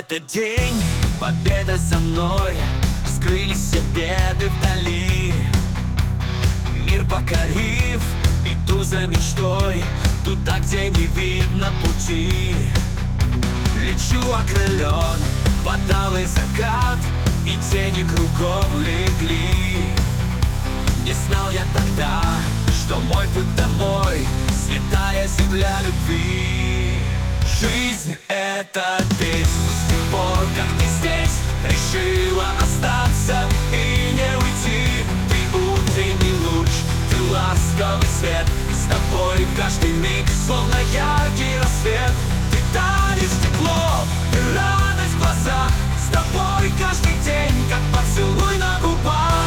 этот день, победа за мной. Скрылись все беды вдали. Мир покорив, иду за мечтой, туда, где не видно пути. Лечу окрылен, подалый закат, и тени кругом легли. Не знал я тогда, что мой путь домой — святая земля любви. Жизнь — это песнь. С тех пор, как ты здесь, решила остаться и не уйти. Ты утренний луч, ты ласковый свет. С тобой каждый миг, словно яркий рассвет. Ты даришь тепло и радость в глазах. С тобой каждый день, как поцелуй на губах.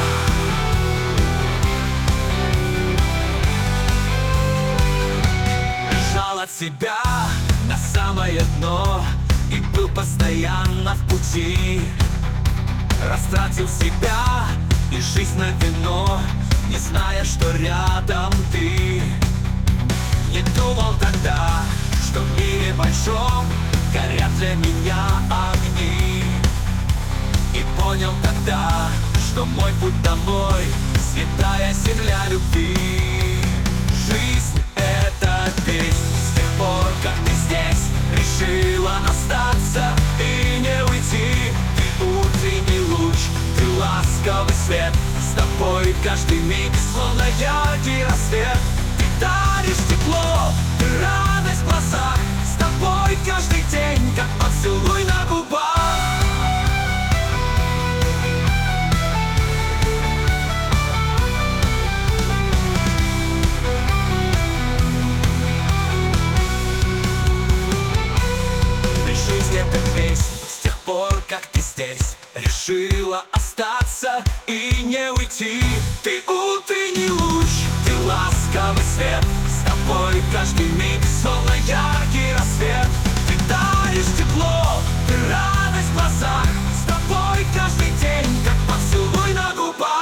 Бежал от себя на самое дно и был постоянно в пути. Растратил себя и жизнь на вино, не зная, что рядом ты. Не думал тогда, что в мире большом горят для меня огни. И понял тогда, что мой путь домой — святая земля любви. Жизнь — это песнь. С тех пор, как ты здесь, решила остаться и не уйти. Ты утренний луч, ты ласковый свет. С тобой каждый миг, словно яркий рассвет. Ты даришь тепло и радость в глазах. С тобой каждый день, как поцелуй на губах. Эта песня. С тех пор, как ты здесь, решила остаться и не уйти. Ты утренний луч, ты ласковый свет. С тобой каждый миг, словно яркий рассвет. Ты даришь тепло и радость в глазах. С тобой каждый день, как поцелуй на губах.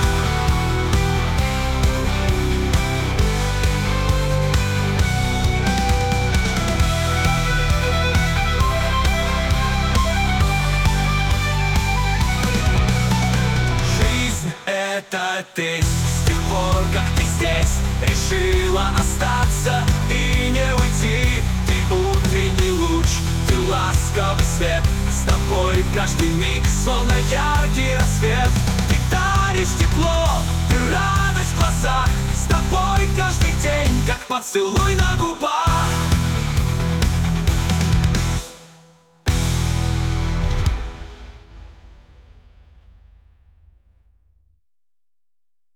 Это ты. С тех пор, как ты здесь, решила остаться и не уйти. Ты утренний луч, ты ласковый свет. С тобой каждый миг, словно яркий рассвет. Ты даришь тепло и радость в глазах. С тобой каждый день, как поцелуй на